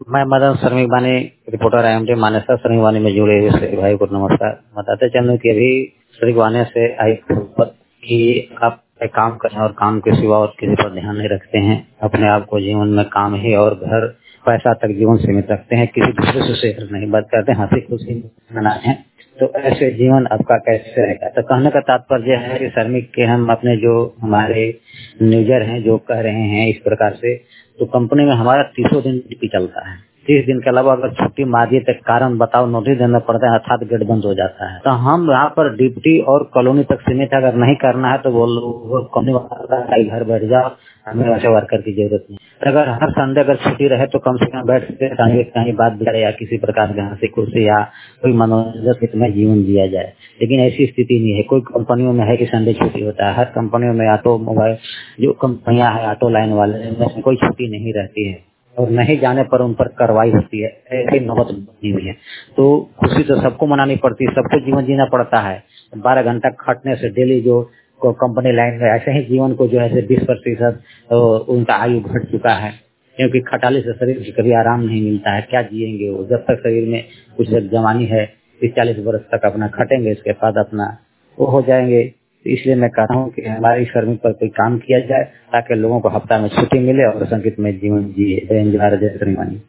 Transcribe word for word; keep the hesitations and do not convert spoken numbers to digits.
मैं Madan Shramik Bani reporter I M T Manesar Shramik Bani में जुड़े हुए सभी भाई को नमस्कार। बताते चलूं कि अभी श्रमिक बानी से आई खबर कि आप एक काम करें और काम के सिवा और किसी पर ध्यान नहीं रखते हैं, अपने आप को जीवन में काम ही और घर पैसा तक जीवन सीमित रखते हैं, किसी दूसरे से शेयर नहीं बात करते, हंसी खुशी मनाते हैं, तो ऐसे जीवन आपका कैसे रहेगा। तो कहने का तात्पर्य है कि श्रमिक के हम अपने जो हमारे यूजर हैं जो कह रहे हैं इस प्रकार से, तो कंपनी में हमारा तीसों दिन ड्यूटी चलता है। तीस दिन के अलावा अगर छुट्टी मारिए तो कारण बताओ नोटिस देना पड़ता है, अर्थात गेट बंद हो जाता है। तो हम यहाँ पर ड्यूटी और कॉलोनी तक सीमित अगर नहीं करना है तो बोल वो कंपनी वाला घर बैठ जाओ, हमें वैसे वर्कर की जरूरत नहीं। तो अगर हर संडे अगर छुट्टी रहे तो कम से कम बैठ के कहीं कहीं बात करे या किसी प्रकार के हंसी खुशी या कोई मनोरंजन में जीवन जिया जाए। लेकिन ऐसी स्थिति नहीं है। कोई कंपनियों में है कि संडे छुट्टी होता है, हर कंपनियों में ऑटो मोबाइल जो कंपनियां हैं ऑटो लाइन वाले में कोई छुट्टी नहीं रहती है और नहीं जाने पर उन पर कार्रवाई होती है। ऐसी नौबत बनी हुई है। तो खुशी तो सबको मनानी पड़ती है, सबको जीवन जीना पड़ता है। बारह घंटा खटने से डेली जो कंपनी लाइन में ऐसे ही जीवन को जो है बीस प्रतिशत उनका आयु घट चुका है, क्योंकि खटाली से शरीर को कभी आराम नहीं मिलता है। क्या जिएंगे वो, जब तक शरीर में कुछ जवानी है तीस चालीस वर्ष तक अपना खटेंगे, इसके बाद अपना वो हो जाएंगे। तो इसलिए मैं कह रहा हूँ कि हमारे श्रमिक पर कोई काम किया जाए ताकि लोगों को हफ्ता में छुट्टी मिले और संगीत में जीवन जिए। जय हिंद, जय भारत, जय श्रीमानी।